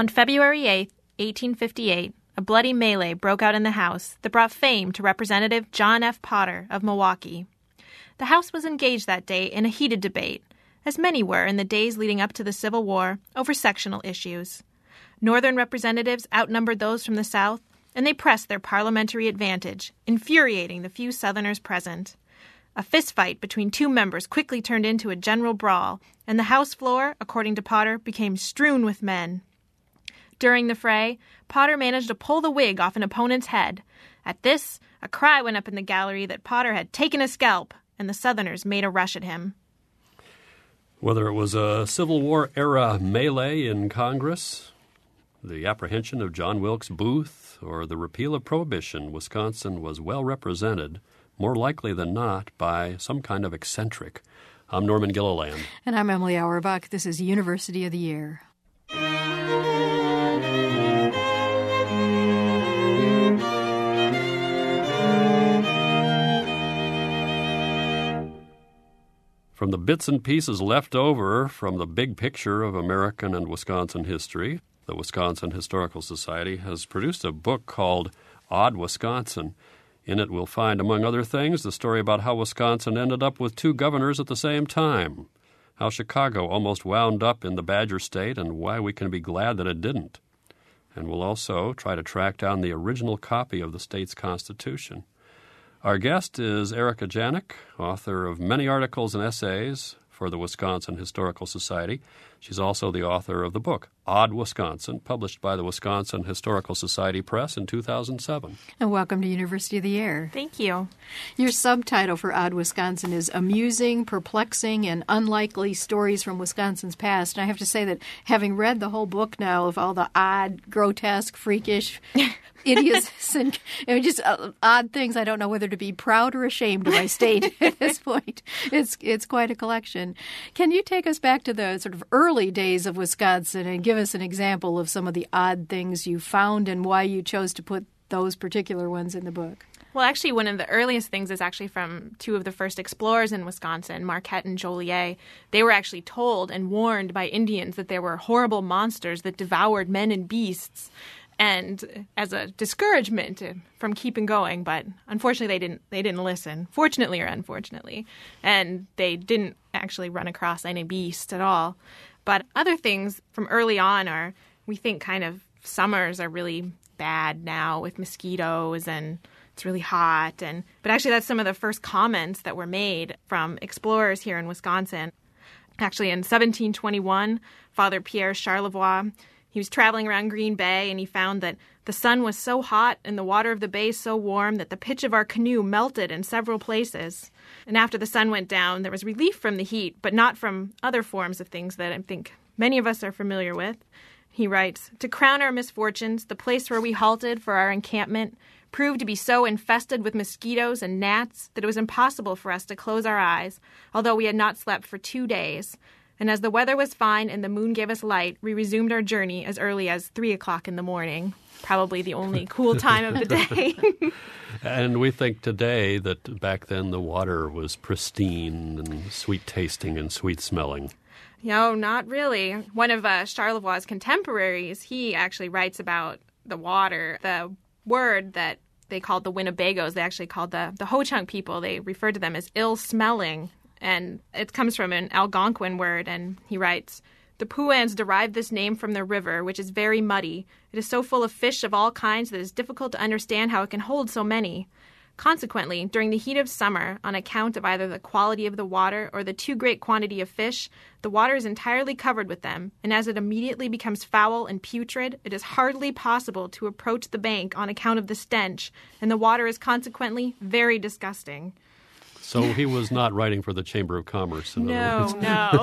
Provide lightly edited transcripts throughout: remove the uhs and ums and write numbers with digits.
On February 8, 1858, a bloody melee broke out in the House that brought fame to Representative John F. Potter of Milwaukee. The House was engaged that day in a heated debate, as many were in the days leading up to the Civil War, over sectional issues. Northern representatives outnumbered those from the South, and they pressed their parliamentary advantage, infuriating the few Southerners present. A fistfight between two members quickly turned into a general brawl, and the House floor, according to Potter, became strewn with men. During the fray, Potter managed to pull the wig off an opponent's head. At this, a cry went up in the gallery that Potter had taken a scalp, and the Southerners made a rush at him. Whether it was a Civil War-era melee in Congress, the apprehension of John Wilkes Booth, or the repeal of Prohibition, Wisconsin was well represented, more likely than not, by some kind of eccentric. I'm Norman Gilliland. And I'm Emily Auerbach. This is University of the Year. From the bits and pieces left over from the big picture of American and Wisconsin history, the Wisconsin Historical Society has produced a book called Odd Wisconsin. In it we'll find, among other things, the story about how Wisconsin ended up with two governors at the same time, how Chicago almost wound up in the Badger State, and why we can be glad that it didn't. And we'll also try to track down the original copy of the state's Constitution. Our guest is Erica Janik, author of many articles and essays for the Wisconsin Historical Society. She's also the author of the book, Odd Wisconsin, published by the Wisconsin Historical Society Press in 2007. And welcome to University of the Year. Thank you. Your subtitle for Odd Wisconsin is Amusing, Perplexing, and Unlikely Stories from Wisconsin's Past. And I have to say that having read the whole book now of all the odd, grotesque, freakish, idiosyncratic, just odd things, I don't know whether to be proud or ashamed of my state at this point. It's quite a collection. Can you take us back to the sort of early days of Wisconsin and give us an example of some of the odd things you found and why you chose to put those particular ones in the book? Well, actually, one of the earliest things is actually from two of the first explorers in Wisconsin, Marquette and Joliet. They were actually told and warned by Indians that there were horrible monsters that devoured men and beasts, and as a discouragement from keeping going. But unfortunately, they didn't listen, fortunately or unfortunately, and they didn't actually run across any beast at all. But other things from early on are, we think kind of summers are really bad now with mosquitoes and it's really hot. But actually that's some of the first comments that were made from explorers here in Wisconsin. Actually in 1721, Father Pierre Charlevoix, he was traveling around Green Bay and he found that the sun was so hot and the water of the bay so warm that the pitch of our canoe melted in several places. And after the sun went down, there was relief from the heat, but not from other forms of things that I think many of us are familiar with. He writes, "To crown our misfortunes, the place where we halted for our encampment proved to be so infested with mosquitoes and gnats that it was impossible for us to close our eyes, although we had not slept for 2 days. And as the weather was fine and the moon gave us light, we resumed our journey as early as 3 o'clock in the morning." Probably the only cool time of the day. And we think today that back then the water was pristine and sweet tasting and sweet smelling. No, not really. One of Charlevoix's contemporaries, he actually writes about the water. The word that they called the Winnebagos, they actually called the Ho-Chunk people, they referred to them as ill-smelling. And it comes from an Algonquin word, and he writes, "The Pouans derived this name from the river, which is very muddy. It is so full of fish of all kinds that it is difficult to understand how it can hold so many. Consequently, during the heat of summer, on account of either the quality of the water or the too great quantity of fish, the water is entirely covered with them, and as it immediately becomes foul and putrid, it is hardly possible to approach the bank on account of the stench, and the water is consequently very disgusting." So he was not writing for the Chamber of Commerce. No.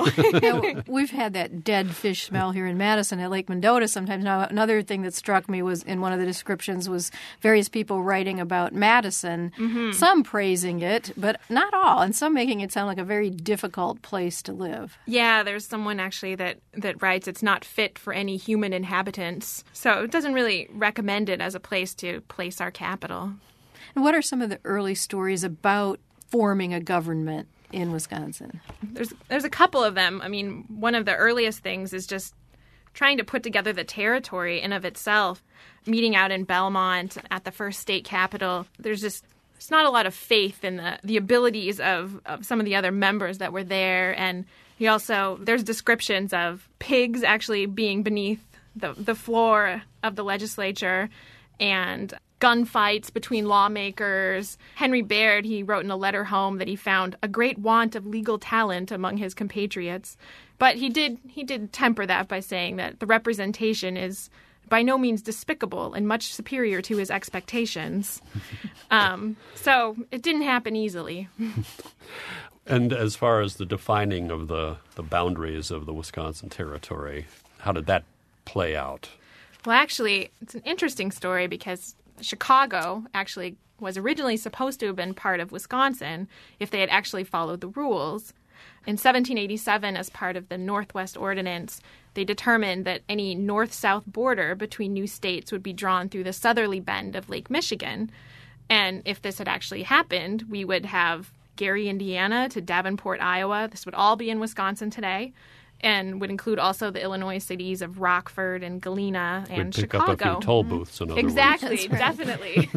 Now, we've had that dead fish smell here in Madison at Lake Mendota sometimes. Now, another thing that struck me was in one of the descriptions was various people writing about Madison, some praising it, but not all, and some making it sound like a very difficult place to live. Yeah, there's someone actually that writes it's not fit for any human inhabitants. So it doesn't really recommend it as a place to place our capital. And what are some of the early stories about forming a government in Wisconsin? There's a couple of them. I mean, one of the earliest things is just trying to put together the territory in of itself. Meeting out in Belmont at the first state capitol, there's not a lot of faith in the abilities of some of the other members that were there. And there's descriptions of pigs actually being beneath the floor of the legislature, and gunfights between lawmakers. Henry Baird, he wrote in a letter home that he found a great want of legal talent among his compatriots. But he did temper that by saying that the representation is by no means despicable and much superior to his expectations. So it didn't happen easily. And as far as the defining of the boundaries of the Wisconsin Territory, how did that play out? Well, actually, it's an interesting story because Chicago actually was originally supposed to have been part of Wisconsin if they had actually followed the rules. In 1787, as part of the Northwest Ordinance, they determined that any north-south border between new states would be drawn through the southerly bend of Lake Michigan. And if this had actually happened, we would have Gary, Indiana to Davenport, Iowa. This would all be in Wisconsin today, and would include also the Illinois cities of Rockford and Galena and We'd pick Chicago. up a few toll booths, in other Exactly, words. That's right. definitely.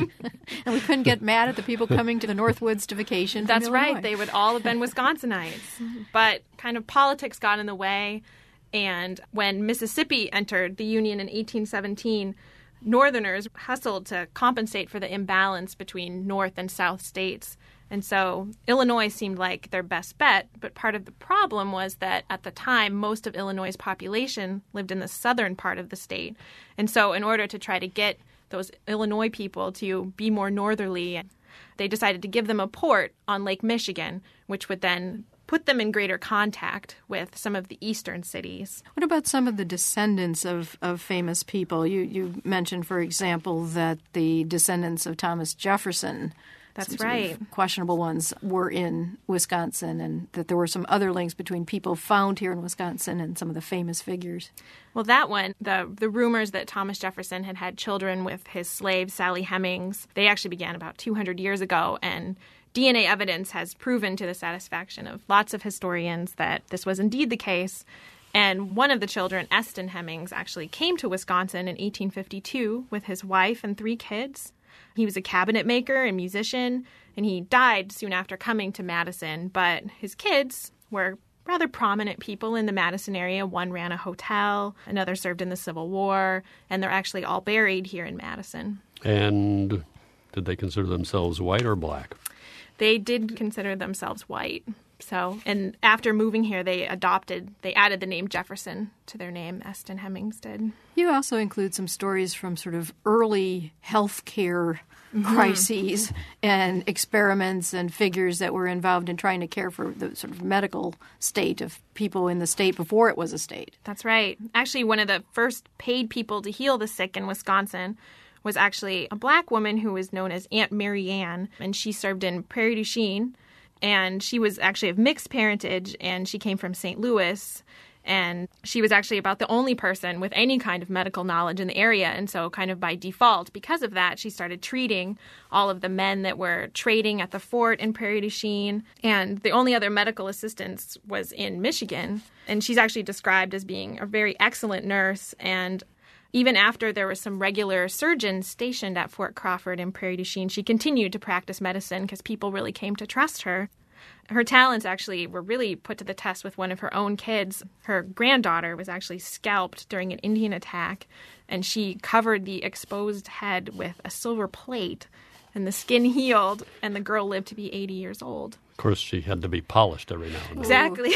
And we couldn't get mad at the people coming to the Northwoods to vacation. from That's right. Illinois. They would all have been Wisconsinites. But kind of politics got in the way. And when Mississippi entered the Union in 1817, Northerners hustled to compensate for the imbalance between North and South states. And so Illinois seemed like their best bet. But part of the problem was that at the time, most of Illinois' population lived in the southern part of the state. And so in order to try to get those Illinois people to be more northerly, they decided to give them a port on Lake Michigan, which would then put them in greater contact with some of the eastern cities. What about some of the descendants of famous people? You mentioned, for example, that the descendants of Thomas Jefferson, That's some sort right. of questionable ones, were in Wisconsin, and that there were some other links between people found here in Wisconsin and some of the famous figures. Well, that one, the rumors that Thomas Jefferson had had children with his slave Sally Hemings, they actually began about 200 years ago, and DNA evidence has proven to the satisfaction of lots of historians that this was indeed the case. And one of the children, Eston Hemings, actually came to Wisconsin in 1852 with his wife and 3 kids. He was a cabinet maker and musician, and he died soon after coming to Madison. But his kids were rather prominent people in the Madison area. One ran a hotel, another served in the Civil War, and they're actually all buried here in Madison. And did they consider themselves white or black? They did consider themselves white. So, and after moving here, they added the name Jefferson to their name. Eston Hemings did. You also include some stories from sort of early healthcare crises and experiments and figures that were involved in trying to care for the sort of medical state of people in the state before it was a state. That's right. Actually, one of the first paid people to heal the sick in Wisconsin was actually a black woman who was known as Aunt Mary Ann, and she served in Prairie du Chien. And she was actually of mixed parentage, and she came from St. Louis. And she was actually about the only person with any kind of medical knowledge in the area. And so kind of by default, because of that, she started treating all of the men that were trading at the fort in Prairie du Chien. And the only other medical assistance was in Michigan. And she's actually described as being a very excellent nurse. And even after there were some regular surgeons stationed at Fort Crawford in Prairie du Chien, she continued to practice medicine because people really came to trust her. Her talents actually were really put to the test with one of her own kids. Her granddaughter was actually scalped during an Indian attack, and she covered the exposed head with a silver plate, and the skin healed, and the girl lived to be 80 years old. Of course, she had to be polished every now and then. Exactly.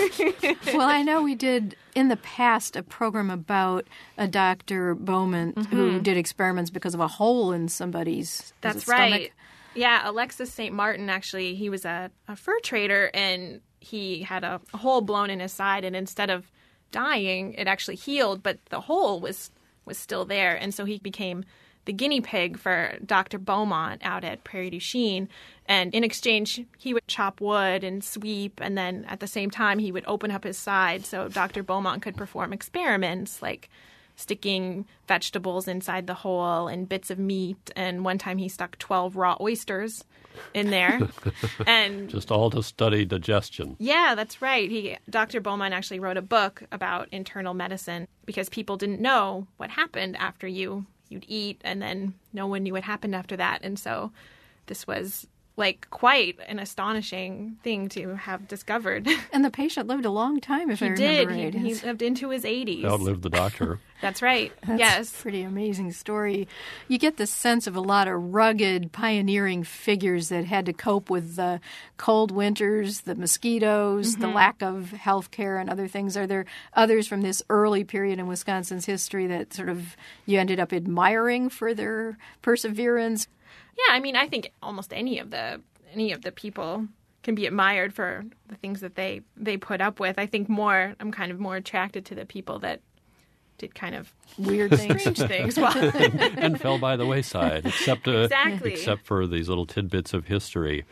Well, I know we did in the past a program about a Dr. Bowman who did experiments because of a hole in somebody's That's stomach. right. Yeah, Alexis St. Martin, actually, he was a fur trader, and he had a hole blown in his side, and instead of dying, it actually healed, but the hole was still there, and so he became the guinea pig for Dr. Beaumont out at Prairie du Chien. And in exchange, he would chop wood and sweep, and then at the same time, he would open up his side so Dr. Beaumont could perform experiments like sticking vegetables inside the hole and bits of meat. And one time he stuck 12 raw oysters in there. And just all to study digestion. yeah, that's right. Dr. Beaumont actually wrote a book about internal medicine because people didn't know what happened after you'd eat, and then no one knew what happened after that. And so this was like quite an astonishing thing to have discovered. And the patient lived a long time, if I remember right. He lived into his 80s. Outlived the doctor. That's right. That's yes. a pretty amazing story. You get the sense of a lot of rugged, pioneering figures that had to cope with the cold winters, the mosquitoes, the lack of health care and other things. Are there others from this early period in Wisconsin's history that sort of you ended up admiring for their perseverance? Yeah, I mean, I think almost any of the people can be admired for the things that they put up with. I think I'm kind of more attracted to the people that did kind of Weird things. strange things. And fell by the wayside, Exactly. except for these little tidbits of history.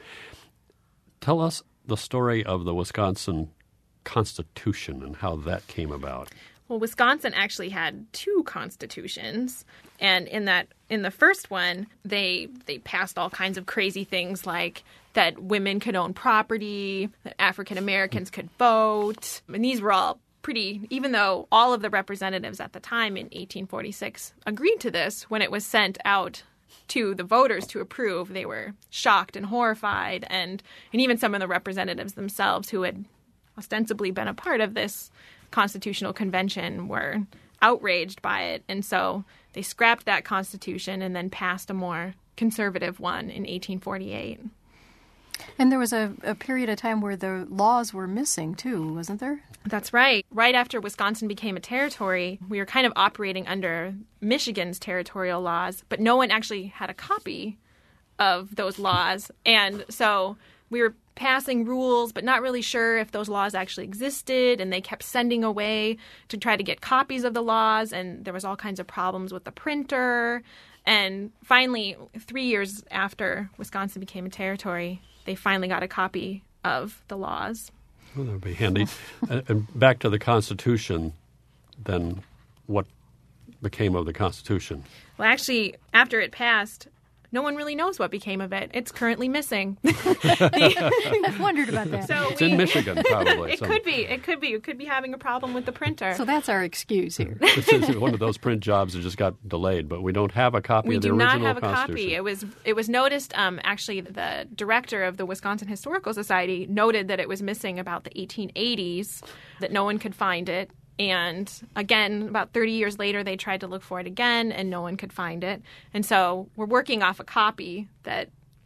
Tell us the story of the Wisconsin Constitution and how that came about. Well, Wisconsin actually had two constitutions, and in the first one, they passed all kinds of crazy things like that women could own property, that African Americans could vote, and these were all pretty. Even though all of the representatives at the time in 1846 agreed to this, when it was sent out to the voters to approve, they were shocked and horrified, and even some of the representatives themselves who had ostensibly been a part of this Constitutional Convention were outraged by it, and so they scrapped that constitution and then passed a more conservative one in 1848. And there was a period of time where the laws were missing, too, wasn't there? That's right. Right after Wisconsin became a territory, we were kind of operating under Michigan's territorial laws, but no one actually had a copy of those laws, and so we were passing rules, but not really sure if those laws actually existed, and they kept sending away to try to get copies of the laws, and there was all kinds of problems with the printer. And finally, 3 years after Wisconsin became a territory, they finally got a copy of the laws. Well, that would be handy. And back to the Constitution, then what became of the Constitution? Well, actually, after it passed, no one really knows what became of it. It's currently missing. I've wondered about that. It's in Michigan, probably. It could be. We could be having a problem with the printer. So that's our excuse here. This is one of those print jobs that just got delayed, but we don't have a copy of the original Constitution. We do not have a copy. It was noticed, actually, the director of the Wisconsin Historical Society noted that it was missing about the 1880s, that no one could find it. And again, about 30 years later, they tried to look for it again, and no one could find it. And so we're working off a copy that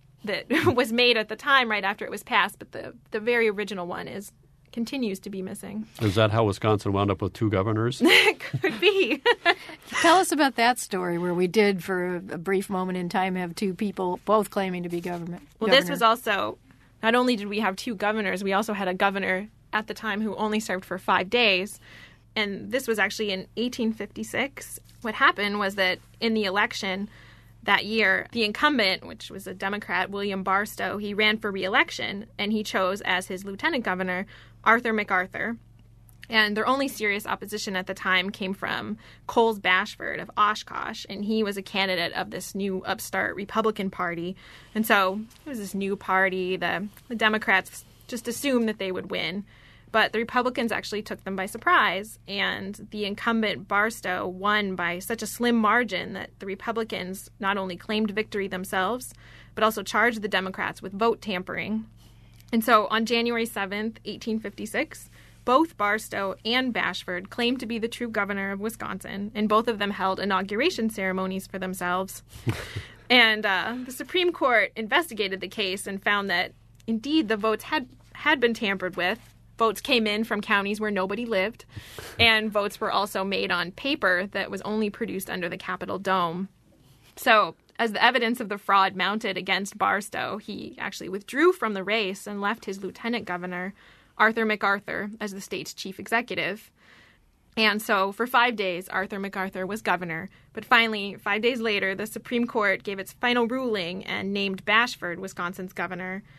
was made at the time right after it was passed, but the very original one continues to be missing. Is that how Wisconsin wound up with two governors? It could be. Tell us about that story where we did, for a brief moment in time, have two people both claiming to be governor. Well, this was also, not only did we have two governors, we also had a governor at the time who only served for 5 days. And this was actually in 1856. What happened was that in the election that year, the incumbent, which was a Democrat, William Barstow, he ran for re-election, and he chose as his lieutenant governor Arthur MacArthur. And their only serious opposition at the time came from Coles Bashford of Oshkosh, and he was a candidate of this new upstart Republican Party. And so it was this new party. The Democrats just assumed that they would win. But the Republicans actually took them by surprise, and the incumbent Barstow won by such a slim margin that the Republicans not only claimed victory themselves, but also charged the Democrats with vote tampering. And so on January 7th, 1856, both Barstow and Bashford claimed to be the true governor of Wisconsin, and both of them held inauguration ceremonies for themselves. And the Supreme Court investigated the case and found that, indeed, the votes had been tampered with. Votes came in from counties where nobody lived, and votes were also made on paper that was only produced under the Capitol dome. So, as the evidence of the fraud mounted against Barstow, he actually withdrew from the race and left his lieutenant governor, Arthur MacArthur, as the state's chief executive. And so, for 5 days, Arthur MacArthur was governor. But finally, 5 days later, the Supreme Court gave its final ruling and named Bashford Wisconsin's governor.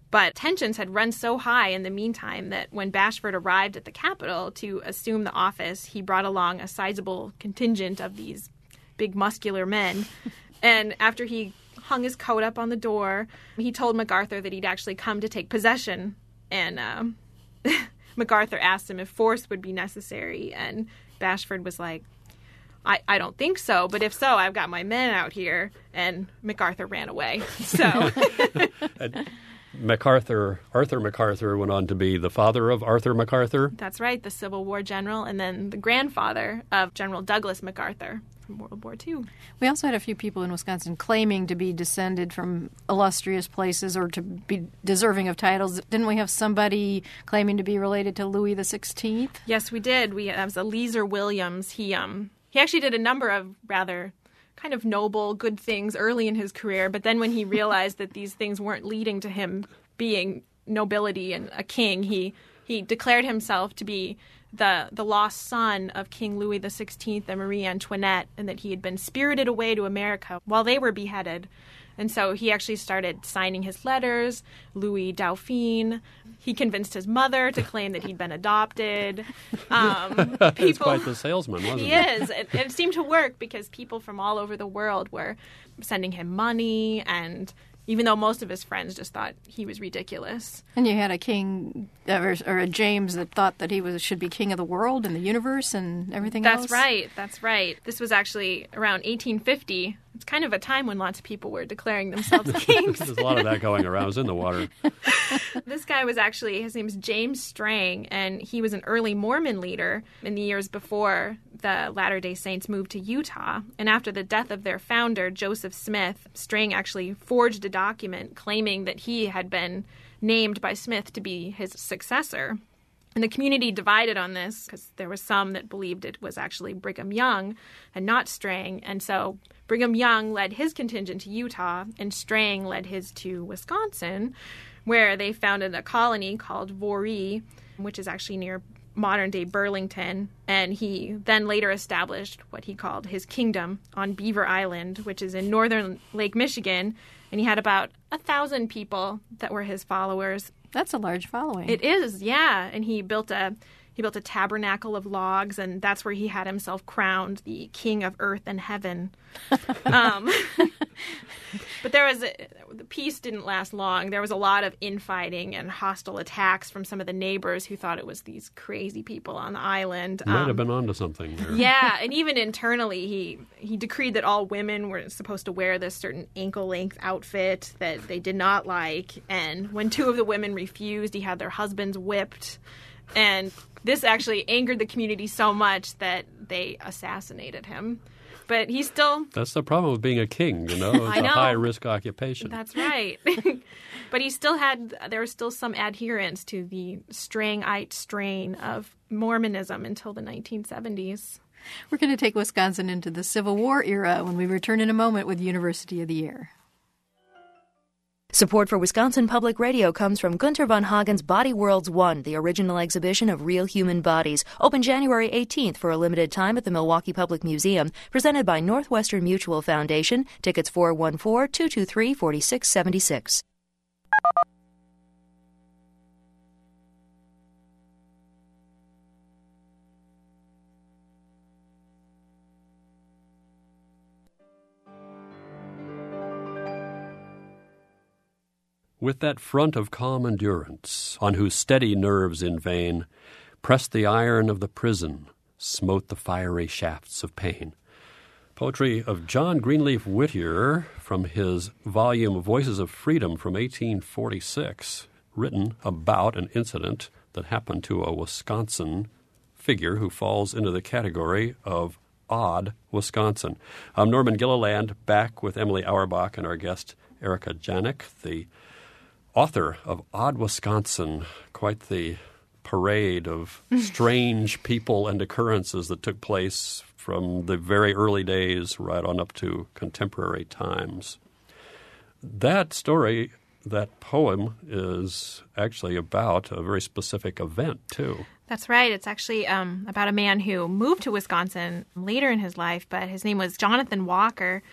But tensions had run so high in the meantime that when Bashford arrived at the capital to assume the office, he brought along a sizable contingent of these big muscular men. And after he hung his coat up on the door, he told MacArthur that he'd actually come to take possession. And MacArthur asked him if force would be necessary. And Bashford was like, I don't think so, but if so, I've got my men out here. And MacArthur ran away. So Arthur MacArthur went on to be the father of Arthur MacArthur. That's right, the Civil War general, and then the grandfather of General Douglas MacArthur from World War II. We also had a few people in Wisconsin claiming to be descended from illustrious places or to be deserving of titles. Didn't we have somebody claiming to be related to Louis XVI? Yes, we did. That was Eliezer Williams. He actually did a number of rather kind of noble, good things early in his career, but then when he realized that these things weren't leading to him being nobility and a king, he declared himself to be the lost son of King Louis XVI and Marie Antoinette, and that he had been spirited away to America while they were beheaded. And so he actually started signing his letters, Louis Dauphine. He convinced his mother to claim that he'd been adopted. He's quite the salesman, wasn't he? He is. And it seemed to work because people from all over the world were sending him money, and even though most of his friends just thought he was ridiculous. And you had a king, or a James, that thought that he should be king of the world and the universe and everything else. That's right. This was actually around 1850. It's kind of a time when lots of people were declaring themselves kings. There's a lot of that going around. It was in the water. This guy was actually, his name is James Strang, and he was an early Mormon leader in the years before the Latter-day Saints moved to Utah. And after the death of their founder, Joseph Smith, Strang actually forged a document claiming that he had been named by Smith to be his successor. And the community divided on this because there were some that believed it was actually Brigham Young and not Strang. And so Brigham Young led his contingent to Utah, and Strang led his to Wisconsin, where they founded a colony called Voree, which is actually near modern-day Burlington. And he then later established what he called his kingdom on Beaver Island, which is in northern Lake Michigan. And he had about 1,000 people that were his followers. That's a large following. It is, yeah. And he built a tabernacle of logs, and that's where he had himself crowned the king of earth and heaven. But the peace didn't last long. There was a lot of infighting and hostile attacks from some of the neighbors who thought it was these crazy people on the island. Might have been onto something there. Yeah, and even internally, he decreed that all women were supposed to wear this certain ankle-length outfit that they did not like. And when two of the women refused, he had their husbands whipped. And this actually angered the community so much that they assassinated him. But he still... That's the problem with being a king, you know? It's a high-risk occupation. That's right. But there was still some adherence to the Strangite strain of Mormonism until the 1970s. We're going to take Wisconsin into the Civil War era when we return in a moment with University of the Year. Support for Wisconsin Public Radio comes from Gunter von Hagen's Body Worlds 1, the original exhibition of real human bodies, open January 18th for a limited time at the Milwaukee Public Museum, presented by Northwestern Mutual Foundation. Tickets 414-223-4676. With that front of calm endurance, on whose steady nerves in vain pressed the iron of the prison, smote the fiery shafts of pain. Poetry of John Greenleaf Whittier from his volume Voices of Freedom from 1846, written about an incident that happened to a Wisconsin figure who falls into the category of odd Wisconsin. I'm Norman Gilliland, back with Emily Auerbach and our guest Erica Janik, the author of Odd Wisconsin, quite the parade of strange people and occurrences that took place from the very early days right on up to contemporary times. That story, that poem, is actually about a very specific event, too. That's right. It's actually about a man who moved to Wisconsin later in his life, but his name was Jonathan Walker.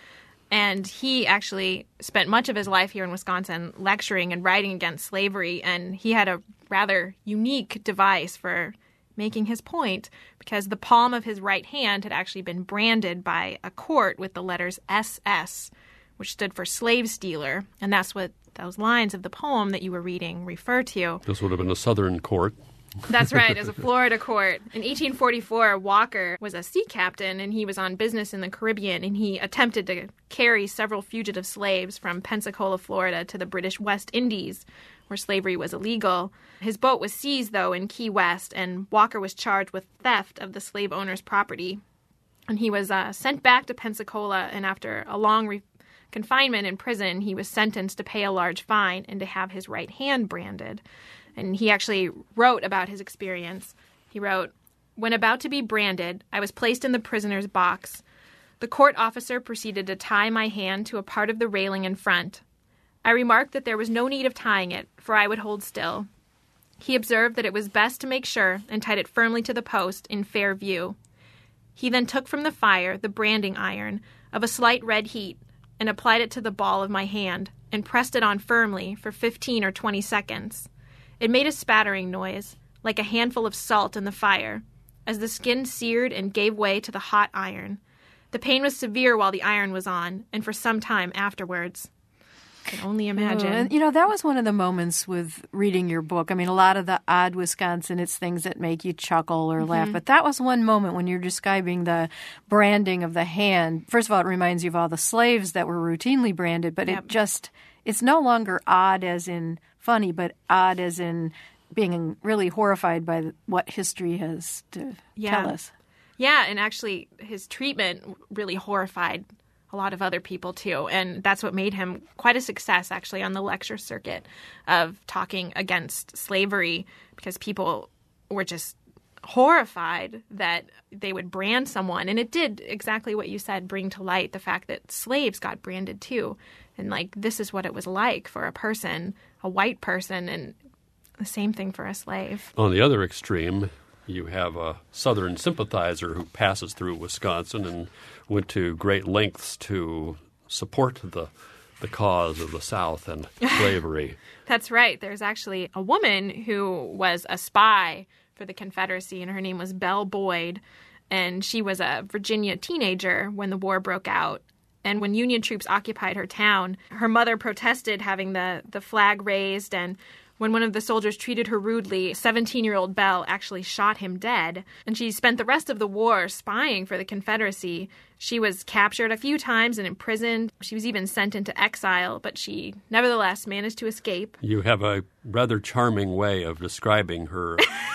And he actually spent much of his life here in Wisconsin lecturing and writing against slavery. And he had a rather unique device for making his point, because the palm of his right hand had actually been branded by a court with the letters SS, which stood for slave stealer. And that's what those lines of the poem that you were reading refer to. This would have been a Southern court. That's right. It was a Florida court. In 1844, Walker was a sea captain, and he was on business in the Caribbean, and he attempted to carry several fugitive slaves from Pensacola, Florida, to the British West Indies, where slavery was illegal. His boat was seized, though, in Key West, and Walker was charged with theft of the slave owner's property. And he was sent back to Pensacola, and after a long confinement in prison, he was sentenced to pay a large fine and to have his right hand branded. And he actually wrote about his experience. He wrote, "When about to be branded, I was placed in the prisoner's box. The court officer proceeded to tie my hand to a part of the railing in front. I remarked that there was no need of tying it, for I would hold still. He observed that it was best to make sure and tied it firmly to the post in fair view. He then took from the fire the branding iron of a slight red heat and applied it to the ball of my hand and pressed it on firmly for 15 or 20 seconds. It made a spattering noise, like a handful of salt in the fire, as the skin seared and gave way to the hot iron. The pain was severe while the iron was on, and for some time afterwards." I can only imagine. And, that was one of the moments with reading your book. I mean, a lot of the odd Wisconsin, it's things that make you chuckle or laugh. But that was one moment when you're describing the branding of the hand. First of all, it reminds you of all the slaves that were routinely branded, but it's no longer odd as in funny, but odd as in being really horrified by what history has to tell us. Yeah, and actually his treatment really horrified a lot of other people too, and that's what made him quite a success actually on the lecture circuit of talking against slavery, because people were just horrified that they would brand someone. And it did exactly what you said, bring to light the fact that slaves got branded too. And this is what it was like for a person, a white person, and the same thing for a slave. On the other extreme, you have a Southern sympathizer who passes through Wisconsin and went to great lengths to support the cause of the South and slavery. That's right. There's actually a woman who was a spy for the Confederacy, and her name was Belle Boyd. And she was a Virginia teenager when the war broke out. And when Union troops occupied her town, her mother protested having the flag raised. And when one of the soldiers treated her rudely, 17-year-old Belle actually shot him dead. And she spent the rest of the war spying for the Confederacy. She was captured a few times and imprisoned. She was even sent into exile, but she nevertheless managed to escape. You have a rather charming way of describing her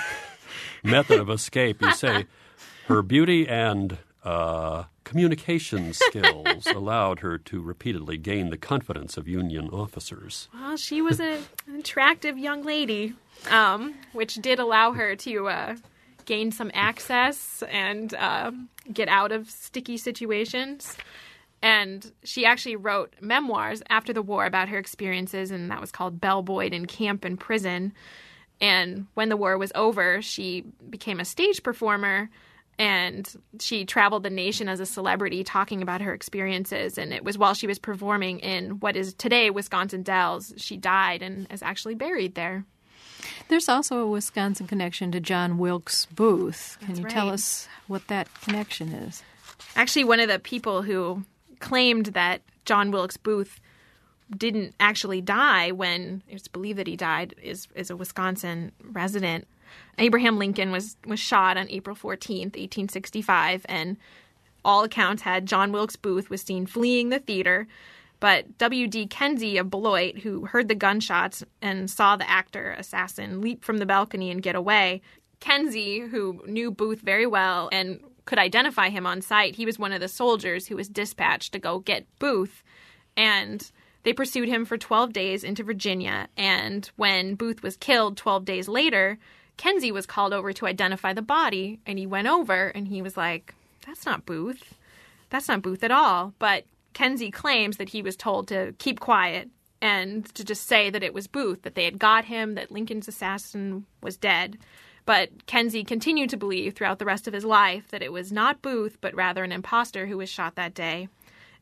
method of escape. You say her beauty and communication skills allowed her to repeatedly gain the confidence of Union officers. Well, she was an attractive young lady, which did allow her to gain some access and get out of sticky situations. And she actually wrote memoirs after the war about her experiences, and that was called Belle Boyd in Camp and Prison. And when the war was over, she became a stage performer, and she traveled the nation as a celebrity talking about her experiences. And it was while she was performing in what is today Wisconsin Dells. She died and is actually buried there. There's also a Wisconsin connection to John Wilkes Booth. Can you tell us what that connection is? Actually, one of the people who claimed that John Wilkes Booth didn't actually die when it's believed that he died is a Wisconsin resident. Abraham Lincoln was shot on April 14th, 1865, and all accounts had John Wilkes Booth was seen fleeing the theater. But W.D. Kenzie of Beloit, who heard the gunshots and saw the actor assassin leap from the balcony and get away, Kenzie, who knew Booth very well and could identify him on sight, he was one of the soldiers who was dispatched to go get Booth. And they pursued him for 12 days into Virginia. And when Booth was killed 12 days later, Kenzie was called over to identify the body, and he went over and he was like, "That's not Booth. That's not Booth at all." But Kenzie claims that he was told to keep quiet and to just say that it was Booth, that they had got him, that Lincoln's assassin was dead. But Kenzie continued to believe throughout the rest of his life that it was not Booth, but rather an imposter who was shot that day.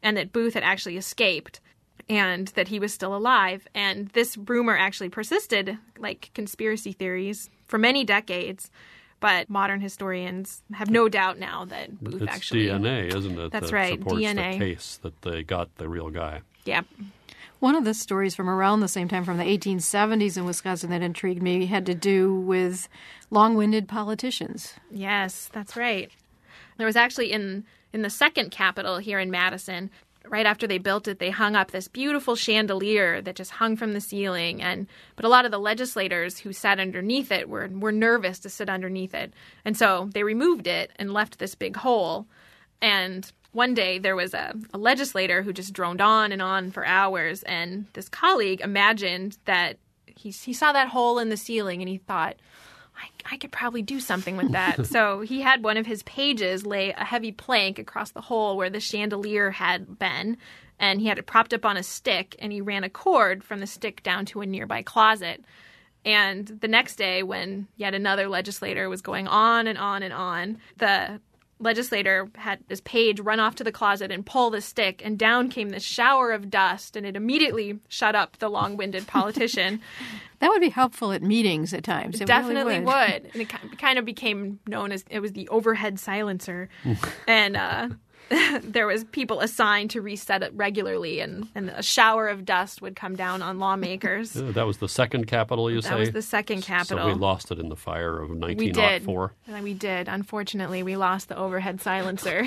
and that Booth had actually escaped and that he was still alive. And this rumor actually persisted, like conspiracy theories, for many decades. But modern historians have no doubt now that Booth it's actually... It's DNA, isn't it? That's that right, supports DNA. The case that they got the real guy. Yeah. One of the stories from around the same time, from the 1870s in Wisconsin, that intrigued me had to do with long-winded politicians. Yes, that's right. There was actually in the second Capitol here in Madison, right after they built it, they hung up this beautiful chandelier that just hung from the ceiling. But a lot of the legislators who sat underneath it were nervous to sit underneath it. And so they removed it and left this big hole. And one day there was a legislator who just droned on and on for hours. And this colleague imagined that he saw that hole in the ceiling and he thought, I could probably do something with that. So he had one of his pages lay a heavy plank across the hole where the chandelier had been, and he had it propped up on a stick, and he ran a cord from the stick down to a nearby closet. And the next day, when yet another legislator was going on and on and on, the legislator had this page run off to the closet and pull the stick, and down came this shower of dust, and it immediately shut up the long-winded politician. That would be helpful at meetings at times. It definitely really would. And it kind of became known as, it was the overhead silencer. And there was people assigned to reset it regularly, and a shower of dust would come down on lawmakers. That was the second Capitol, you say? That was the second Capitol. So we lost it in the fire of 1904. We did. Unfortunately, we lost the overhead silencer.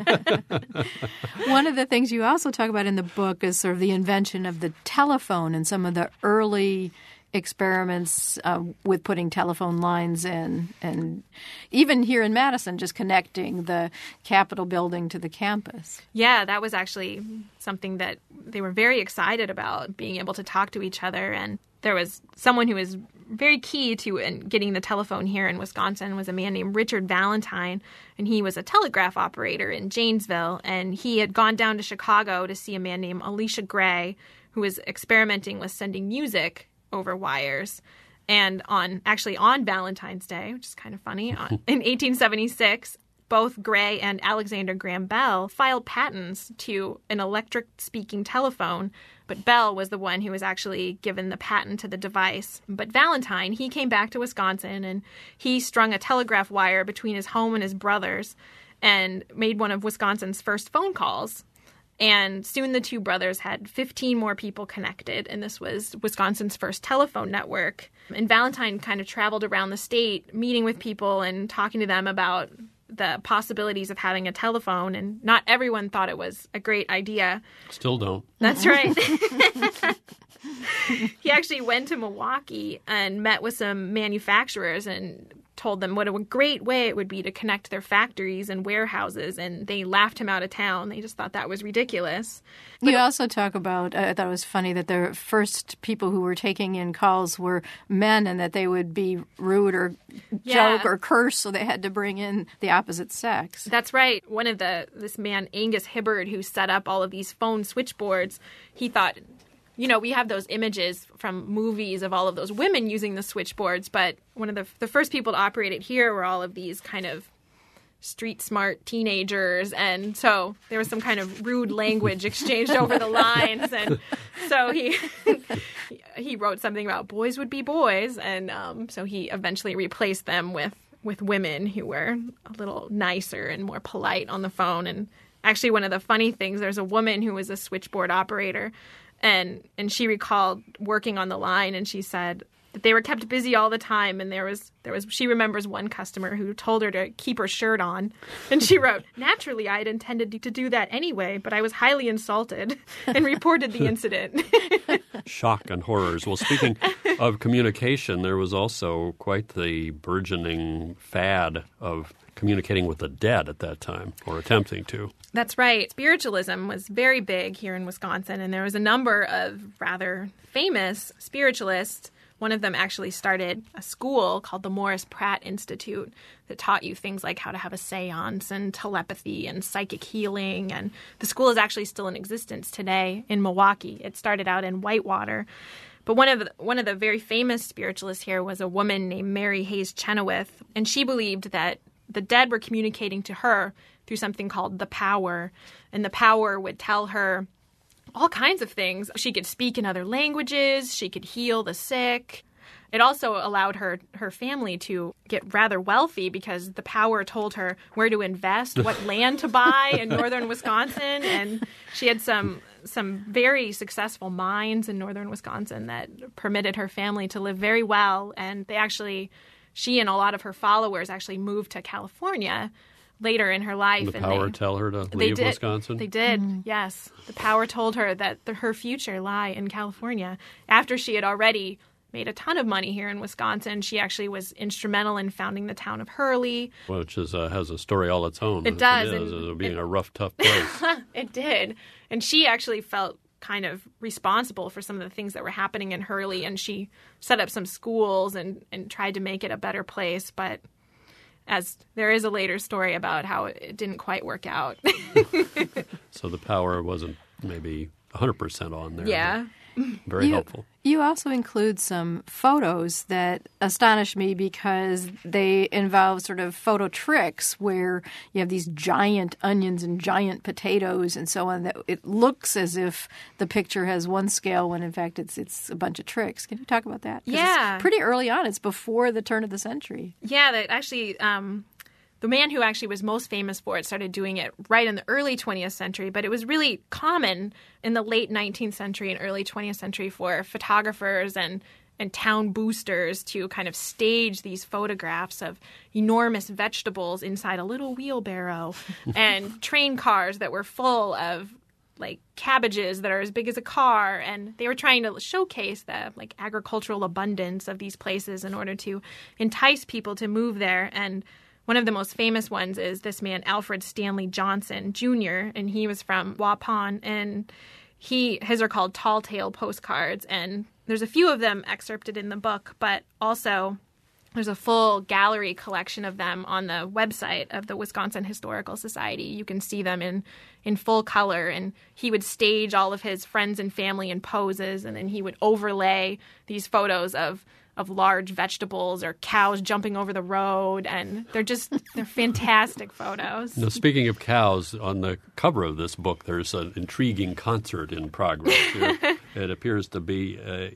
One of the things you also talk about in the book is sort of the invention of the telephone and some of the early experiments with putting telephone lines in, and even here in Madison, just connecting the Capitol building to the campus. Yeah, that was actually something that they were very excited about, being able to talk to each other. And there was someone who was very key to getting the telephone here in Wisconsin was a man named Richard Valentine, and he was a telegraph operator in Janesville, and he had gone down to Chicago to see a man named Elisha Gray, who was experimenting with sending music over wires. And on Valentine's Day, which is kind of funny, in 1876, both Gray and Alexander Graham Bell filed patents to an electric speaking telephone, but Bell was the one who was actually given the patent to the device. But Valentine, he came back to Wisconsin, and he strung a telegraph wire between his home and his brother's and made one of Wisconsin's first phone calls. And soon the two brothers had 15 more people connected, and this was Wisconsin's first telephone network. And Valentine kind of traveled around the state, meeting with people and talking to them about the possibilities of having a telephone, and not everyone thought it was a great idea. Still don't. That's right. He actually went to Milwaukee and met with some manufacturers and told them what a great way it would be to connect their factories and warehouses, and they laughed him out of town. They just thought that was ridiculous. You also talk about, I thought it was funny that the first people who were taking in calls were men, and that they would be rude or joke or curse, so they had to bring in the opposite sex. That's right. One of this man, Angus Hibbard, who set up all of these phone switchboards, he thought, we have those images from movies of all of those women using the switchboards, but one of the first people to operate it here were all of these kind of street-smart teenagers, and so there was some kind of rude language exchanged over the lines, and so he wrote something about boys would be boys, and so he eventually replaced them with women who were a little nicer and more polite on the phone. And actually, one of the funny things, there's a woman who was a switchboard operator, and she recalled working on the line, and she said that they were kept busy all the time, and there was she remembers one customer who told her to keep her shirt on, and she wrote, "Naturally, I had intended to do that anyway, but I was highly insulted," and reported the incident. Shock and horrors. Well, speaking of communication, there was also quite the burgeoning fad of communicating with the dead at that time, or attempting to. That's right. Spiritualism was very big here in Wisconsin, and there was a number of rather famous spiritualists. One of them actually started a school called the Morris Pratt Institute that taught you things like how to have a seance and telepathy and psychic healing. And the school is actually still in existence today in Milwaukee. It started out in Whitewater. But one of the very famous spiritualists here was a woman named Mary Hayes Chenoweth, and she believed that the dead were communicating to her through something called the Power. And the Power would tell her all kinds of things. She could speak in other languages. She could heal the sick. It also allowed her family to get rather wealthy because the Power told her where to invest, what land to buy in northern Wisconsin. And she had some very successful mines in northern Wisconsin that permitted her family to live very well. And she and a lot of her followers actually moved to California later in her life. The Power tell her to leave Wisconsin? They did, yes. The Power told her that her future lie in California. After she had already made a ton of money here in Wisconsin, she actually was instrumental in founding the town of Hurley. Which has a story all its own. It does. It is, being a rough, tough place. It did. And she actually felt kind of responsible for some of the things that were happening in Hurley, and she set up some schools and tried to make it a better place. But as there is a later story about how it didn't quite work out. So the Power wasn't maybe 100% on there. Yeah. Very helpful. You also include some photos that astonish me because they involve sort of photo tricks where you have these giant onions and giant potatoes and so on. That it looks as if the picture has one scale when in fact it's a bunch of tricks. Can you talk about that? 'Cause Yeah. it's pretty early on. It's before the turn of the century. Yeah, that actually the man who actually was most famous for it started doing it right in the early 20th century, but it was really common in the late 19th century and early 20th century for photographers and town boosters to kind of stage these photographs of enormous vegetables inside a little wheelbarrow and train cars that were full of like cabbages that are as big as a car, and they were trying to showcase the like agricultural abundance of these places in order to entice people to move there. And one of the most famous ones is this man, Alfred Stanley Johnson Jr., and he was from Waupun, and his are called Tall Tale postcards, and there's a few of them excerpted in the book, but also there's a full gallery collection of them on the website of the Wisconsin Historical Society. You can see them in full color, and he would stage all of his friends and family in poses, and then he would overlay these photos of large vegetables or cows jumping over the road, and they're fantastic photos. Now, speaking of cows, on the cover of this book, there's an intriguing concert in progress. It appears to be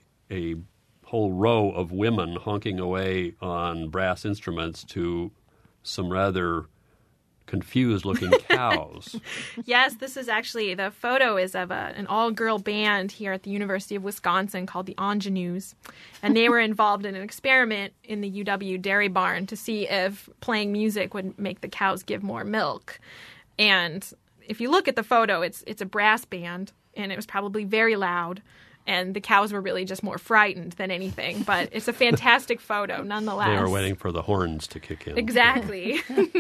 a whole row of women honking away on brass instruments to some rather confused-looking cows. Yes, this is actually, the photo is of an all-girl band here at the University of Wisconsin called the Ingenues, and they were involved in an experiment in the UW dairy barn to see if playing music would make the cows give more milk. And if you look at the photo, it's a brass band, and it was probably very loud, and the cows were really just more frightened than anything, but it's a fantastic photo nonetheless. They are waiting for the horns to kick in. Exactly.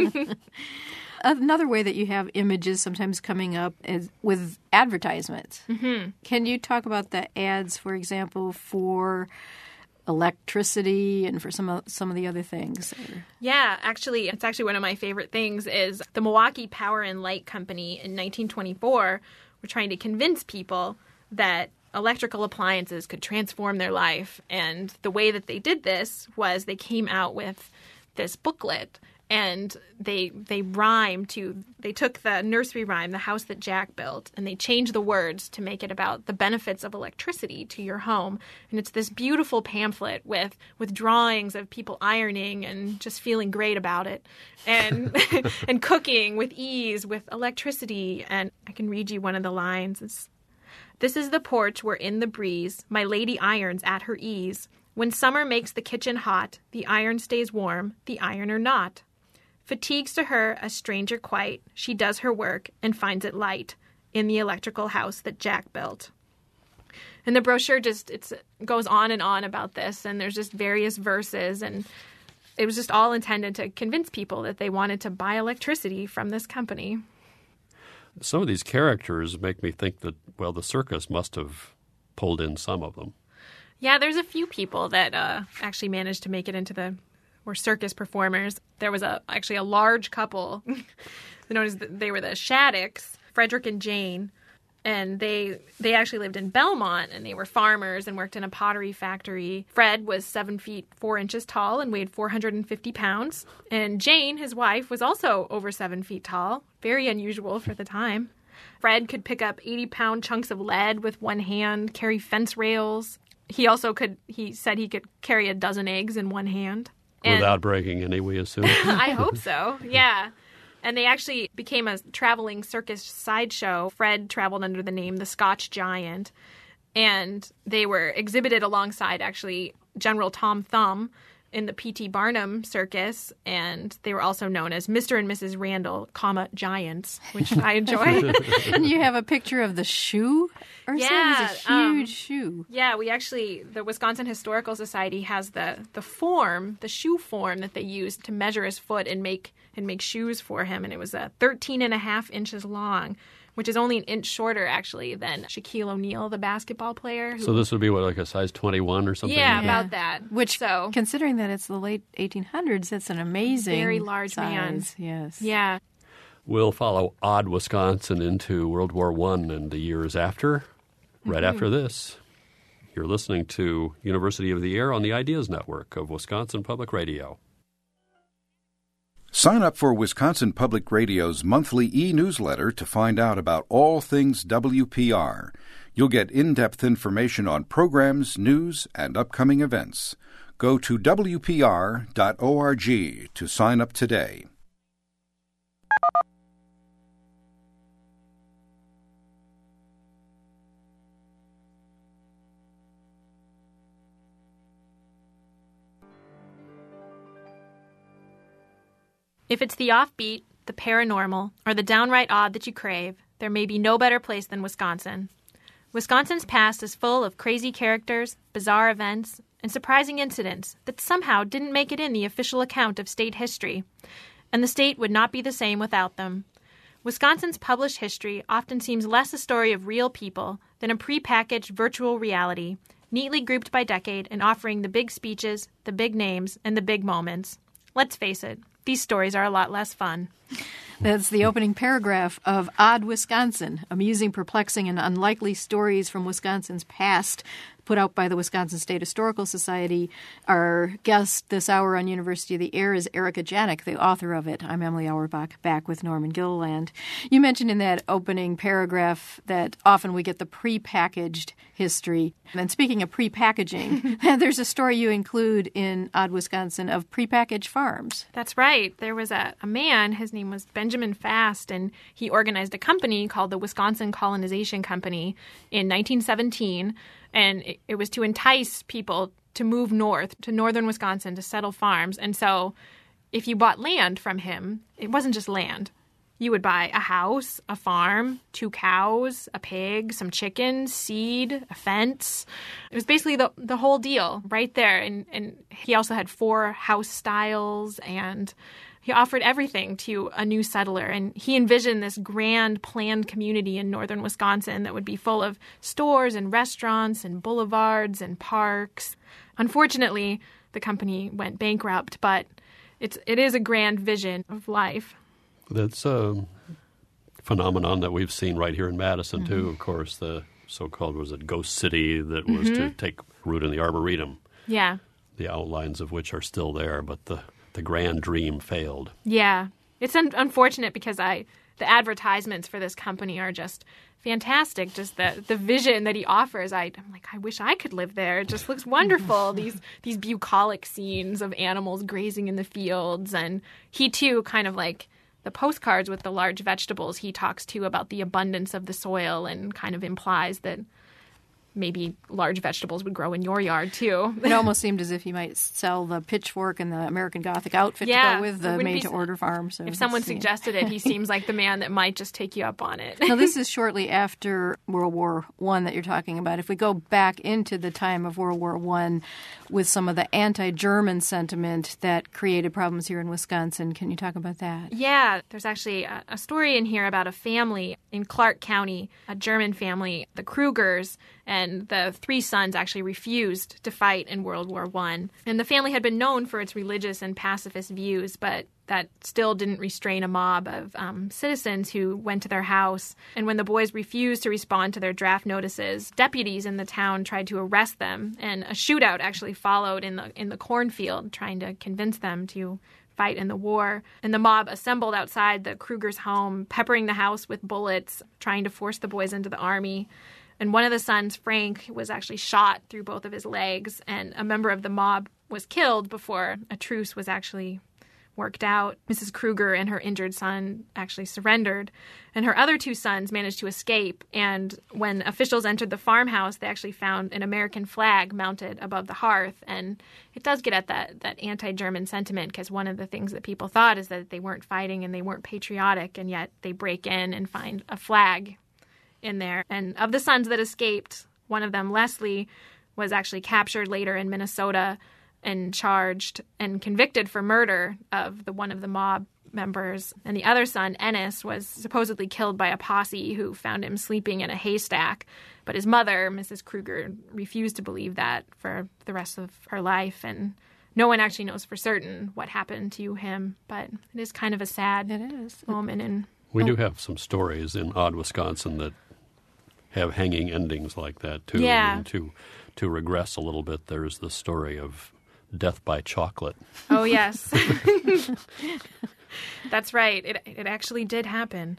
Another way that you have images sometimes coming up is with advertisements. Mm-hmm. Can you talk about the ads, for example, for electricity and for some of the other things? Yeah, actually, it's actually one of my favorite things is the Milwaukee Power and Light Company in 1924 were trying to convince people that electrical appliances could transform their life. And the way that they did this was they came out with this booklet, and they took the nursery rhyme, The House That Jack Built, and they changed the words to make it about the benefits of electricity to your home. And it's this beautiful pamphlet with drawings of people ironing and just feeling great about it, and and cooking with ease with electricity. And I can read you one of the lines. This is the porch where in the breeze my lady irons at her ease. When summer makes the kitchen hot, the iron stays warm, the ironer not. Fatigues to her a stranger quite, she does her work and finds it light in the electrical house that Jack built. And the brochure it goes on and on about this, and there's just various verses, and it was just all intended to convince people that they wanted to buy electricity from this company. Some of these characters make me think that, well, the circus must have pulled in some of them. Yeah, there's a few people that actually managed to make it were circus performers. There was actually a large couple known as they were the Shaddocks, Frederick and Jane. And they actually lived in Belmont, and they were farmers and worked in a pottery factory. Fred was 7 feet 4 inches tall and weighed 450 pounds. And Jane, his wife, was also over 7 feet tall. Very unusual for the time. Fred could pick up 80-pound chunks of lead with one hand, carry fence rails. He said he could carry a dozen eggs in one hand. Without breaking any, we assume. I hope so, yeah. And they actually became a traveling circus sideshow. Fred traveled under the name the Scotch Giant. And they were exhibited alongside, actually, General Tom Thumb in the P.T. Barnum Circus. And they were also known as Mr. and Mrs. Randall, Giants, which I enjoy. And you have a picture of the shoe? Yeah. It's a huge shoe. Yeah, the Wisconsin Historical Society has the shoe form that they used to measure his foot and make shoes for him. And it was 13 and a half inches long, which is only an inch shorter, actually, than Shaquille O'Neal, the basketball player. So this would be, like a size 21 or something? Yeah, about that. Which, considering that it's the late 1800s, that's an amazing very large size. Man. Yes. Yeah. We'll follow Odd Wisconsin into World War I and the years after, right after this. You're listening to University of the Air on the Ideas Network of Wisconsin Public Radio. Sign up for Wisconsin Public Radio's monthly e-newsletter to find out about all things WPR. You'll get in-depth information on programs, news, and upcoming events. Go to WPR.org to sign up today. If it's the offbeat, the paranormal, or the downright odd that you crave, there may be no better place than Wisconsin. Wisconsin's past is full of crazy characters, bizarre events, and surprising incidents that somehow didn't make it in the official account of state history. And the state would not be the same without them. Wisconsin's published history often seems less a story of real people than a prepackaged virtual reality, neatly grouped by decade and offering the big speeches, the big names, and the big moments. Let's face it, these stories are a lot less fun. That's the opening paragraph of Odd Wisconsin, Amusing, Perplexing, and Unlikely Stories from Wisconsin's Past, put out by the Wisconsin State Historical Society. Our guest this hour on University of the Air is Erica Janik, the author of it. I'm Emily Auerbach, back with Norman Gilliland. You mentioned in that opening paragraph that often we get the prepackaged history. And speaking of prepackaging, there's a story you include in Odd Wisconsin of prepackaged farms. That's right. There was a man, his name was Benjamin Fast, and he organized a company called the Wisconsin Colonization Company in 1917. And it was to entice people to move north to northern Wisconsin to settle farms. And so if you bought land from him, it wasn't just land. You would buy a house, a farm, 2 cows, a pig, some chickens, seed, a fence. It was basically the whole deal right there. And he also had 4 house styles, and he offered everything to a new settler. And he envisioned this grand planned community in northern Wisconsin that would be full of stores and restaurants and boulevards and parks. Unfortunately, the company went bankrupt, but it is a grand vision of life. That's a phenomenon that we've seen right here in Madison, too. Of course, the so-called, Ghost City that was to take root in the Arboretum. Yeah. The outlines of which are still there, but the grand dream failed. Yeah. It's unfortunate because the advertisements for this company are just fantastic. Just the vision that he offers. I'm like, I wish I could live there. It just looks wonderful. These bucolic scenes of animals grazing in the fields. And he, too, kind of like the postcards with the large vegetables, he talks too about the abundance of the soil and kind of implies that maybe large vegetables would grow in your yard too. It almost seemed as if he might sell the pitchfork and the American Gothic outfit to go with the made-to-order farm. So if someone suggested it, he seems like the man that might just take you up on it. Now, this is shortly after World War I that you're talking about. If we go back into the time of World War I with some of the anti-German sentiment that created problems here in Wisconsin, can you talk about that? Yeah, there's actually a story in here about a family in Clark County, a German family, the Krugers, and and the 3 sons actually refused to fight in World War I. And the family had been known for its religious and pacifist views, but that still didn't restrain a mob of citizens who went to their house. And when the boys refused to respond to their draft notices, deputies in the town tried to arrest them, and a shootout actually followed in the cornfield, trying to convince them to fight in the war. And the mob assembled outside the Krugers' home, peppering the house with bullets, trying to force the boys into the army. And one of the sons, Frank, was actually shot through both of his legs, and a member of the mob was killed before a truce was actually worked out. Mrs. Kruger and her injured son actually surrendered, and her other 2 sons managed to escape. And when officials entered the farmhouse, they actually found an American flag mounted above the hearth. And it does get at that anti-German sentiment, because one of the things that people thought is that they weren't fighting and they weren't patriotic, and yet they break in and find a flag in there. And of the sons that escaped, one of them, Leslie, was actually captured later in Minnesota and charged and convicted for murder of one of the mob members. And the other son, Ennis, was supposedly killed by a posse who found him sleeping in a haystack. But his mother, Mrs. Kruger, refused to believe that for the rest of her life. And no one actually knows for certain what happened to him. But it is kind of a sad moment. We do have some stories in Odd, Wisconsin that have hanging endings like that, too. Yeah. And to regress a little bit, there's the story of death by chocolate. Oh, yes. That's right. It actually did happen.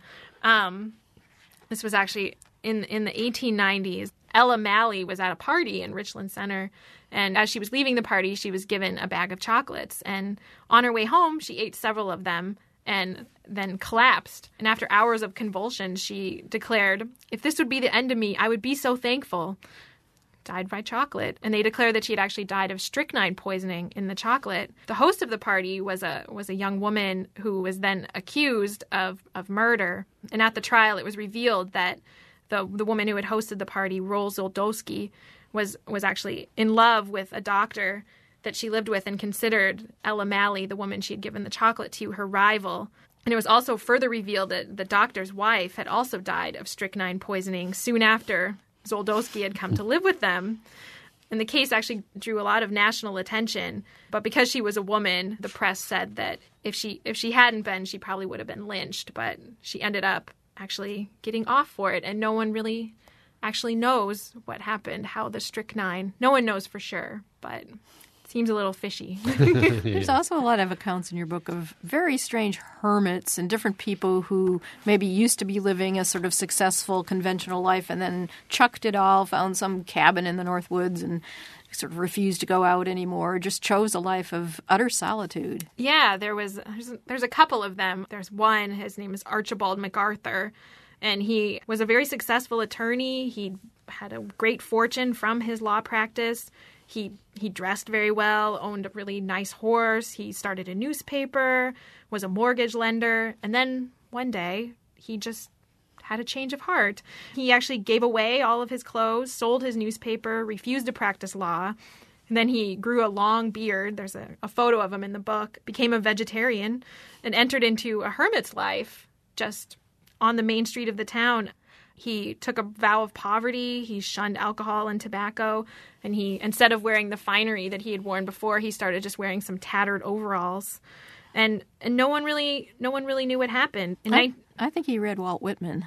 This was actually in the 1890s. Ella Malley was at a party in Richland Center, and as she was leaving the party, she was given a bag of chocolates. And on her way home, she ate several of them and then collapsed. And after hours of convulsions, she declared, "If this would be the end of me, I would be so thankful." Died by chocolate. And they declared that she had actually died of strychnine poisoning in the chocolate. The host of the party was a young woman who was then accused of murder. And at the trial, it was revealed that the woman who had hosted the party, Rose Zoldowski, was actually in love with a doctor that she lived with and considered Ella Malley, the woman she had given the chocolate to, her rival. And it was also further revealed that the doctor's wife had also died of strychnine poisoning soon after Zoldowski had come to live with them. And the case actually drew a lot of national attention. But because she was a woman, the press said that if she hadn't been, she probably would have been lynched. But she ended up actually getting off for it. And no one really actually knows what happened, how the strychnine. No one knows for sure, but it seems a little fishy. There's also a lot of accounts in your book of very strange hermits and different people who maybe used to be living a sort of successful, conventional life and then chucked it all, found some cabin in the North Woods and sort of refused to go out anymore, just chose a life of utter solitude. Yeah, there's a couple of them. There's one, his name is Archibald MacArthur, and he was a very successful attorney. He had a great fortune from his law practice. He dressed very well, owned a really nice horse. He started a newspaper, was a mortgage lender. And then one day, he just had a change of heart. He actually gave away all of his clothes, sold his newspaper, refused to practice law. And then he grew a long beard. There's a photo of him in the book, became a vegetarian, and entered into a hermit's life just on the main street of the town. He took a vow of poverty. He shunned alcohol and tobacco. And he, instead of wearing the finery that he had worn before, he started just wearing some tattered overalls. And no one really knew what happened. And I think he read Walt Whitman.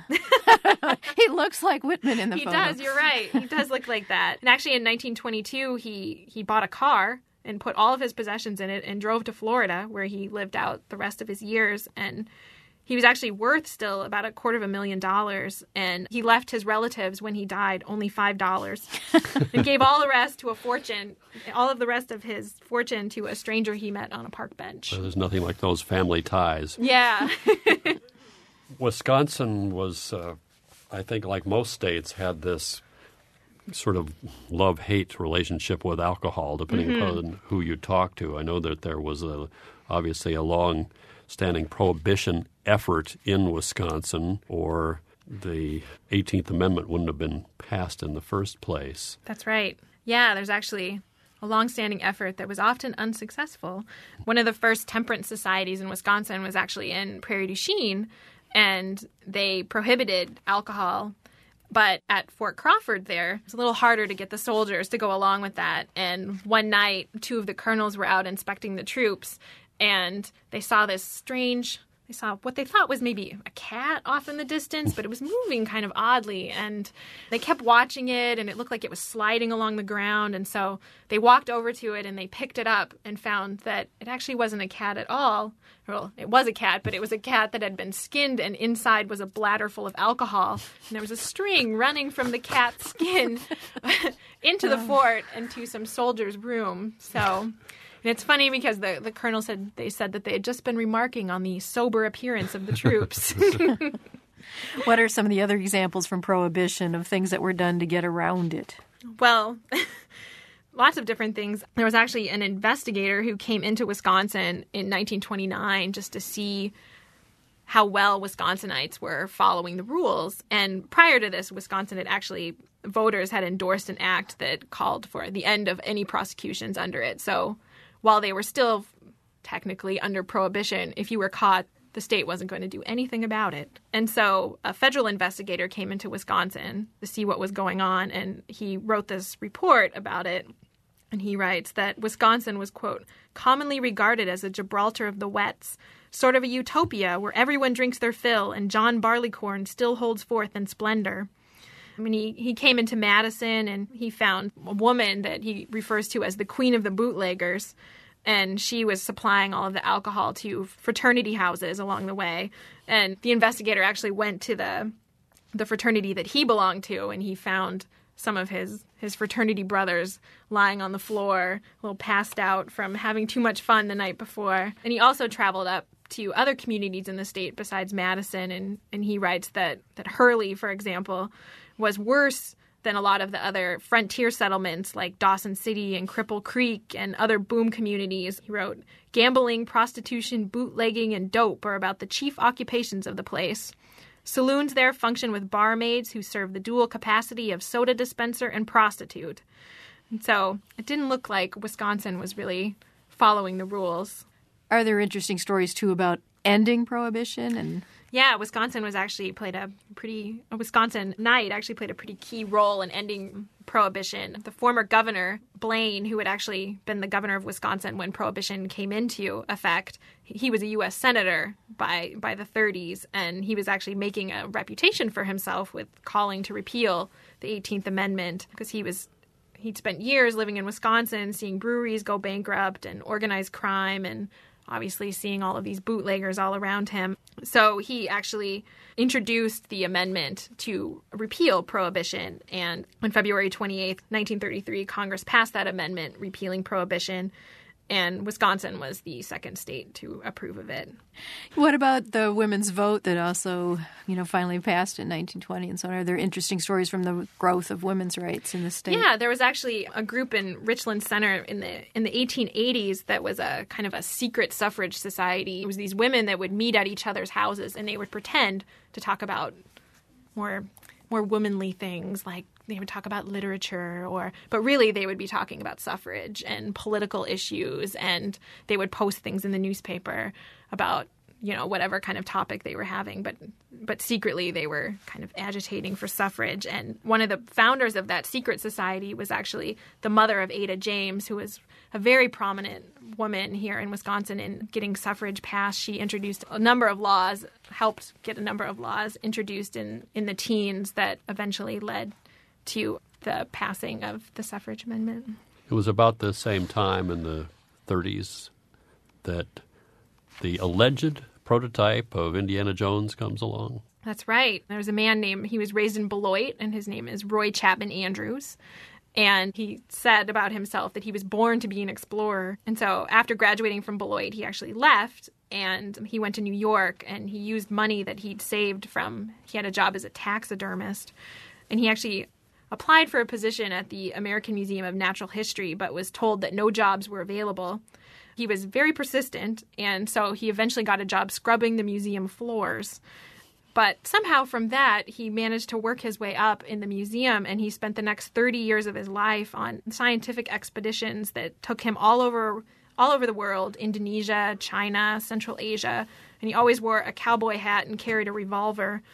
He looks like Whitman in the photo. He does, you're right. He does look like that. And actually in 1922, he bought a car and put all of his possessions in it and drove to Florida, where he lived out the rest of his years. And he was actually worth still about $250,000, and he left his relatives when he died only $5 and gave all the rest of his fortune to a stranger he met on a park bench. So there's nothing like those family ties. Yeah. Wisconsin was, I think, like most states, had this sort of love-hate relationship with alcohol, depending upon who you talk to. I know that there was obviously a long-standing prohibition effort in Wisconsin, or the 18th Amendment wouldn't have been passed in the first place. That's right. Yeah, there's actually a long-standing effort that was often unsuccessful. One of the first temperance societies in Wisconsin was actually in Prairie du Chien, and they prohibited alcohol But at Fort Crawford there, it's a little harder to get the soldiers to go along with that. And one night, 2 of the colonels were out inspecting the troops, and they saw what they thought was maybe a cat off in the distance, but it was moving kind of oddly. And they kept watching it, and it looked like it was sliding along the ground. And so they walked over to it, and they picked it up and found that it actually wasn't a cat at all. Well, it was a cat, but it was a cat that had been skinned, and inside was a bladder full of alcohol. And there was a string running from the cat's skin into the fort and to some soldiers' room. So... And it's funny because the colonel said that they had just been remarking on the sober appearance of the troops. What are some of the other examples from Prohibition of things that were done to get around it? Well, lots of different things. There was actually an investigator who came into Wisconsin in 1929 just to see how well Wisconsinites were following the rules. And prior to this, voters had endorsed an act that called for the end of any prosecutions under it. So while they were still technically under Prohibition, if you were caught, the state wasn't going to do anything about it. And so a federal investigator came into Wisconsin to see what was going on, and he wrote this report about it. And he writes that Wisconsin was, quote, commonly regarded as a Gibraltar of the wets, sort of a utopia where everyone drinks their fill and John Barleycorn still holds forth in splendor. I mean, he came into Madison and he found a woman that he refers to as the queen of the bootleggers, and she was supplying all of the alcohol to fraternity houses along the way. And the investigator actually went to the fraternity that he belonged to, and he found some of his fraternity brothers lying on the floor, a little passed out from having too much fun the night before. And he also traveled up to other communities in the state besides Madison, and he writes that Hurley, for example, was worse than a lot of the other frontier settlements like Dawson City and Cripple Creek and other boom communities. He wrote, gambling, prostitution, bootlegging, and dope are about the chief occupations of the place. Saloons there function with barmaids who serve the dual capacity of soda dispenser and prostitute. And so it didn't look like Wisconsin was really following the rules. Are there interesting stories, too, about ending Prohibition? Yeah, Wisconsin Knight actually played a pretty key role in ending Prohibition. The former governor, Blaine, who had actually been the governor of Wisconsin when Prohibition came into effect, he was a U.S. senator by the 30s, and he was actually making a reputation for himself with calling to repeal the 18th Amendment because he'd spent years living in Wisconsin, seeing breweries go bankrupt and organized crime, and obviously seeing all of these bootleggers all around him. So he actually introduced the amendment to repeal Prohibition. And on February 28th, 1933, Congress passed that amendment repealing Prohibition. And Wisconsin was the second state to approve of it. What about the women's vote that also, finally passed in 1920 and so on? Are there interesting stories from the growth of women's rights in the state? Yeah, there was actually a group in Richland Center in the 1880s that was a kind of a secret suffrage society. It was these women that would meet at each other's houses, and they would pretend to talk about more womanly things, like they would talk about literature, but really they would be talking about suffrage and political issues, and they would post things in the newspaper about, whatever kind of topic they were having, but secretly they were kind of agitating for suffrage. And one of the founders of that secret society was actually the mother of Ada James, who was a very prominent woman here in Wisconsin in getting suffrage passed. She introduced a number of laws, helped get a number of laws introduced in the teens that eventually led to the passing of the suffrage amendment. It was about the same time in the 30s that the alleged prototype of Indiana Jones comes along. That's right. There was a man he was raised in Beloit, and his name is Roy Chapman Andrews. And he said about himself that he was born to be an explorer. And so after graduating from Beloit, he actually left, and he went to New York, and he used money that he'd saved he had a job as a taxidermist. And he actually applied for a position at the American Museum of Natural History, but was told that no jobs were available. He was very persistent, and so he eventually got a job scrubbing the museum floors. But somehow from that, he managed to work his way up in the museum, and he spent the next 30 years of his life on scientific expeditions that took him all over the world, Indonesia, China, Central Asia, and he always wore a cowboy hat and carried a revolver.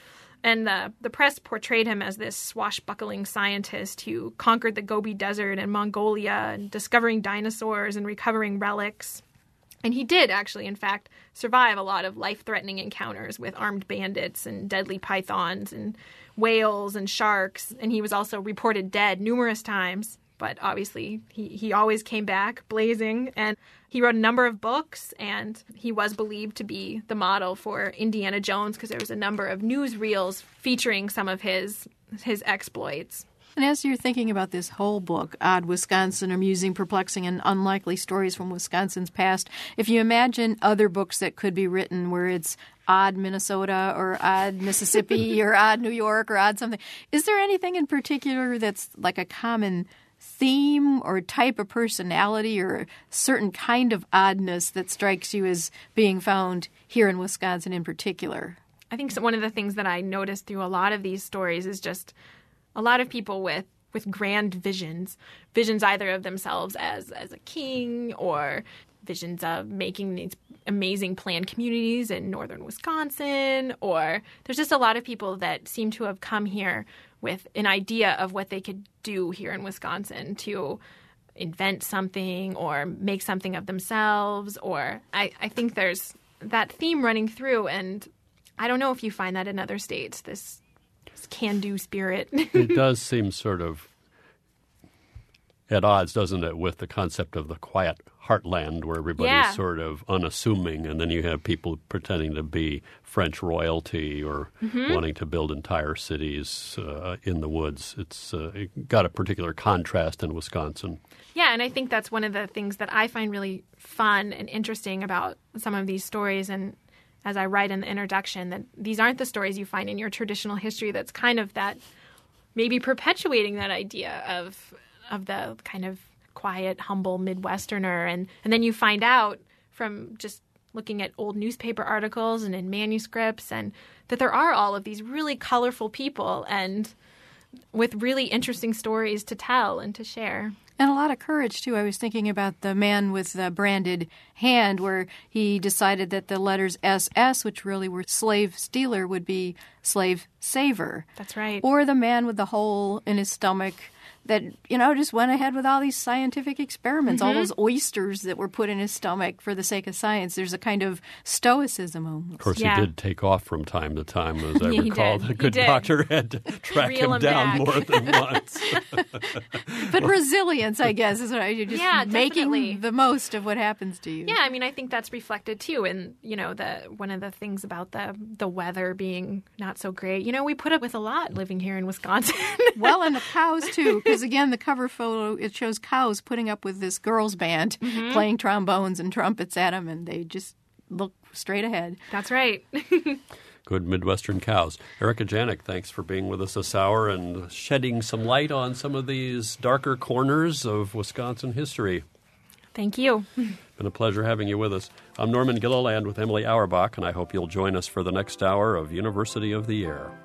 And the press portrayed him as this swashbuckling scientist who conquered the Gobi Desert and Mongolia and discovering dinosaurs and recovering relics. And he did actually, in fact, survive a lot of life-threatening encounters with armed bandits and deadly pythons and whales and sharks. And he was also reported dead numerous times. But obviously, he always came back blazing. And he wrote a number of books, and he was believed to be the model for Indiana Jones because there was a number of newsreels featuring some of his exploits. And as you're thinking about this whole book, Odd Wisconsin, Amusing, Perplexing, and Unlikely Stories from Wisconsin's Past, if you imagine other books that could be written where it's Odd Minnesota or Odd Mississippi or Odd New York or Odd something, is there anything in particular that's like a common theme or type of personality or a certain kind of oddness that strikes you as being found here in Wisconsin in particular? I think one of the things that I noticed through a lot of these stories is just a lot of people with grand visions either of themselves as a king or visions of making these amazing planned communities in northern Wisconsin, or there's just a lot of people that seem to have come here with an idea of what they could do here in Wisconsin to invent something or make something of themselves. Or I think there's that theme running through, and I don't know if you find that in other states, this can-do spirit. It does seem sort of at odds, doesn't it, with the concept of the quiet heartland where everybody's sort of unassuming, and then you have people pretending to be French royalty or wanting to build entire cities in the woods. It's got a particular contrast in Wisconsin. Yeah, and I think that's one of the things that I find really fun and interesting about some of these stories, and as I write in the introduction, that these aren't the stories you find in your traditional history that's kind of that maybe perpetuating that idea of the kind of quiet, humble Midwesterner. And then you find out from just looking at old newspaper articles and in manuscripts and that there are all of these really colorful people and with really interesting stories to tell and to share. And a lot of courage, too. I was thinking about the man with the branded hand where he decided that the letters SS, which really were slave stealer, would be slave saver. That's right. Or the man with the hole in his stomach that, just went ahead with all these scientific experiments, all those oysters that were put in his stomach for the sake of science. There's a kind of stoicism almost. Of course, he did take off from time to time, as I recall. The good doctor had to track him down more than once. But resilience, I guess, is what you're just making definitely the most of what happens to you. Yeah, I mean, I think that's reflected, too, in, one of the things about the weather being not so great. We put up with a lot living here in Wisconsin. Well, and the cows, too, because, again, the cover photo, it shows cows putting up with this girls' band playing trombones and trumpets at them, and they just look straight ahead. That's right. Good Midwestern cows. Erica Janik, thanks for being with us this hour and shedding some light on some of these darker corners of Wisconsin history. Thank you. Been a pleasure having you with us. I'm Norman Gilliland with Emily Auerbach, and I hope you'll join us for the next hour of University of the Air.